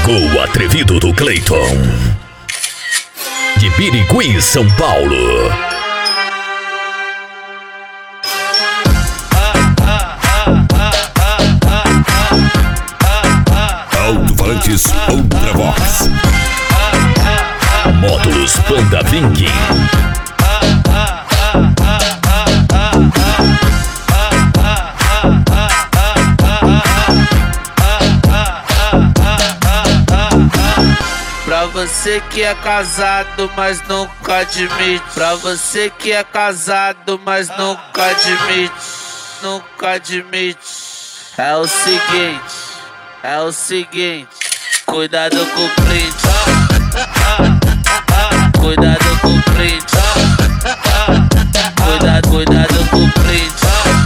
Com o atrevido do Cleiton, de Birigui, São Paulo. Alto-falantes Ultravox, módulos Panda Viking, pra você que é casado, mas nunca admite. Pra você que é casado, mas nunca admite. Nunca admite. É o seguinte, cuidado com o print. Cuidado com o print. Cuidado com o print.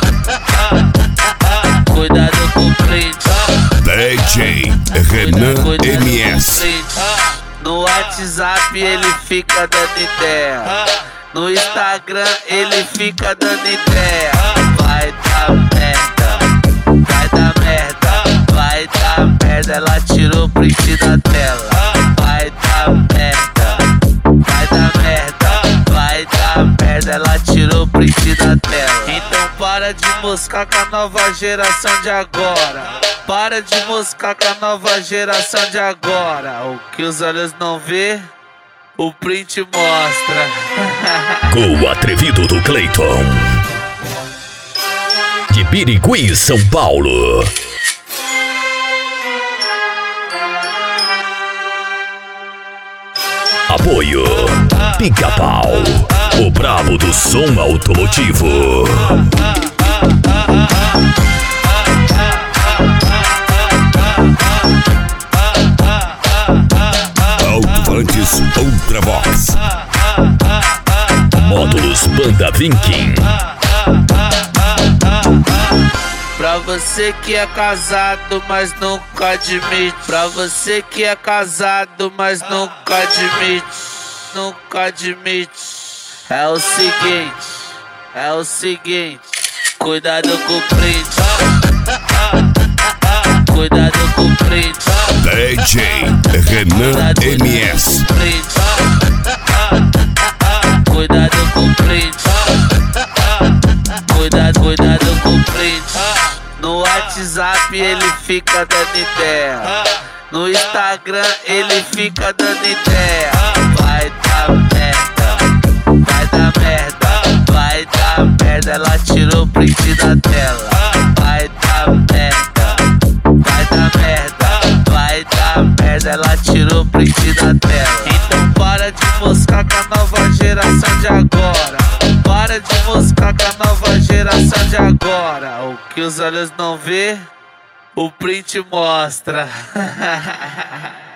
Cuidado com o print. DJ Renan MS. No WhatsApp ele fica dando ideia, no Instagram ele fica dando ideia. Vai dar merda, vai dar merda, vai dar merda. Ela tirou o print da tela. Vai dar merda, vai dar merda, vai dar merda. Ela tirou o print da tela. Então para de moscar com a nova geração de agora. Para de moscar com a nova geração de agora. O que os olhos não vê, o print mostra. Com o atrevido do Cleiton, de Birigui, São Paulo. Apoio Pica-Pau, o brabo do som automotivo. Alto-falantes Ultravox, módulos Panda Viking. Pra você que é casado, mas nunca admite. Pra você que é casado, mas nunca admite. Nunca admite. É o seguinte, cuidado com o print. Cuidado com o print. DJ Renan MS. Cuidado com o print. Cuidado com o print. No WhatsApp ele fica dando ideia, no Instagram ele fica dando ideia. Vai dar merda, vai dar merda, vai dar merda. Ela tirou o print da tela. Vai dar merda, vai dar merda, vai dar merda. Ela tirou o print da tela. Então para de moscar com a nova geração de agora. Para de moscar com a nova geração de agora. O que os olhos não vê, o print mostra.